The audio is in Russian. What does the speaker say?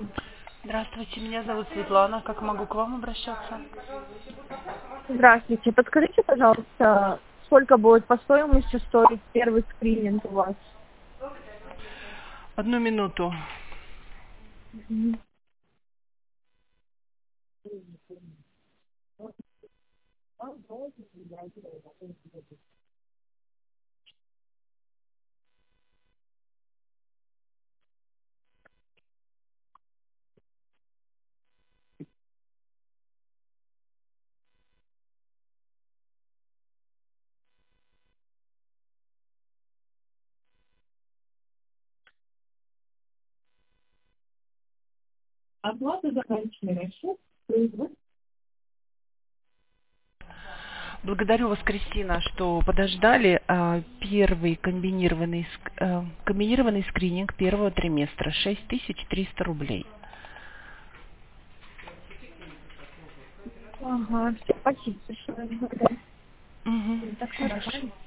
Здравствуйте, меня зовут Светлана. Как могу к вам обращаться? Здравствуйте. Подскажите, пожалуйста, сколько будет по стоимости стоить первый скрининг у вас? Одну минуту. Мгм. Оплата за конечный расчет. Благодарю вас, Кристина, что подождали. Первый комбинированный скрининг первого триместра 6300 рублей. Ага, все, спасибо большое. Угу. Так, Хорошо. хорошо.